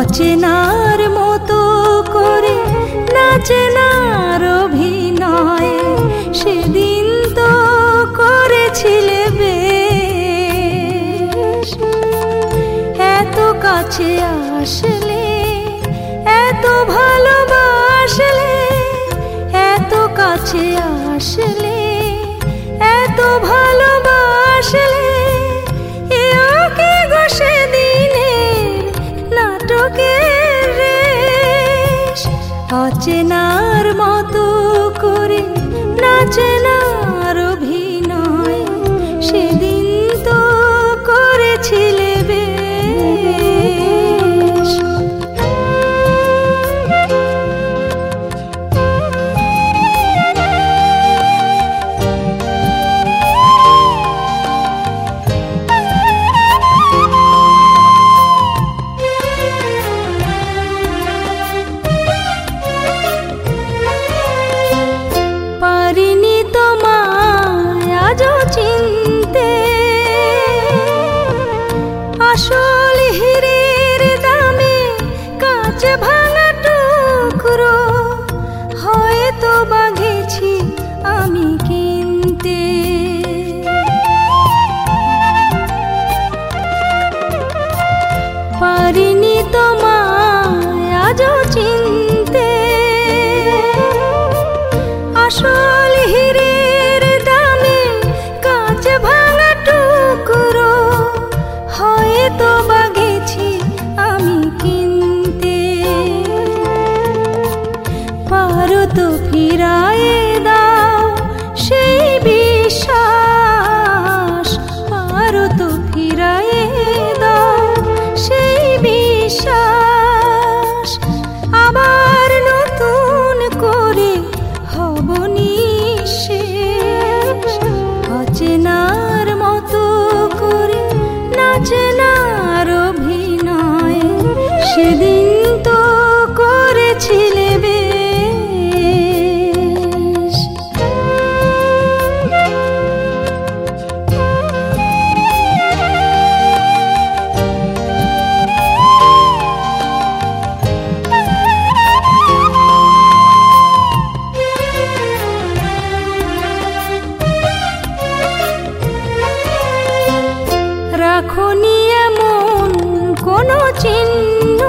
অচেনার মতো করে নাচেনার অভিনয় সেদিন তো করেছিলে বেশ। এত কাছে আসলে এত ভালোবাসলে, এত কাছে আসলে এত ভালোবাসলে, এও কি গো সেদিনের নাটকের রেশ। অচেনার মতো করে নাচেনার অভিনয় সেদিন তো করেছিলে বেশ। পারিনি তোমায় আজও চিনতে, আসল হীরের দামে কাঁচ ভাঙা টুকরো হয়তো বাগেছি আমি কিনতে। পারিনি তোমায় আজও চিনতে, আসল হীরের দামে কাঁচ ভাঙা টুকরো হয়তো বাগেছি আমি কিনতে। পারো তো ফিরায়ে দাও সেই বিশ্বাস, পারো তো ফিরায়ে দাও সেই বিশ্বাস, আবার নতুন করে হব নিঃশেষ। অচেনার মতো করে নাচেনার অভিনয় সেদিন তো করেছিলে বেশ। রাখনি এমন কোনো চিহ্ন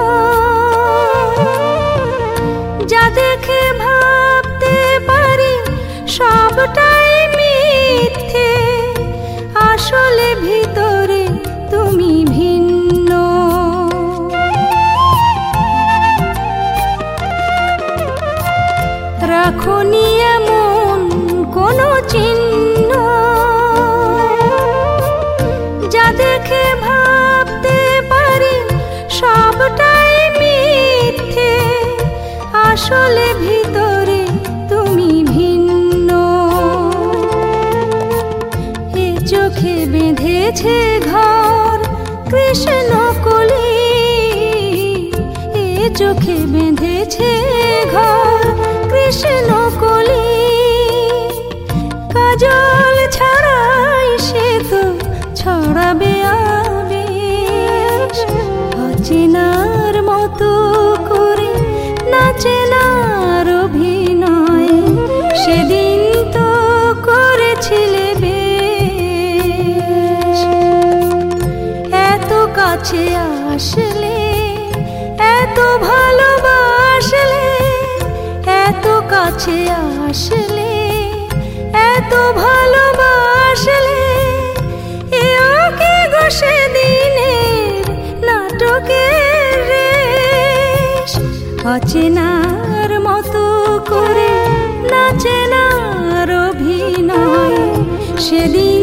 যা দেখে ভাবতে পারি সবটাই মিথ্যে, আসলে ভিতরে তুমি ভিন্ন। রাখনি এমন কোনো চিহ্ন যা দেখে ভাবতে পারি সবটাই মিথ্যে, আসলে ভিতরে তুমি ভিন্ন। এ চোখে বেঁধেছে ঘর কৃষ্ণ কলি, এ চোখে বেঁধেছে ঘর কৃষ্ণ কলি, কাজল ছাড়াই সে তো ছড়াবে আবেশ। অচেনার মতো করে নাচেনার অভিনয় সেদিন তো করেছিলে বেশ। এত কাছে আসলে এত ভালোবাসলে, এত কাছে আসলে এত ভালোবাসলে, এও কি গো সেদিনের নাটকের রেশ। অচেনার মতো করে নাচেনার অভিনয় সেদিন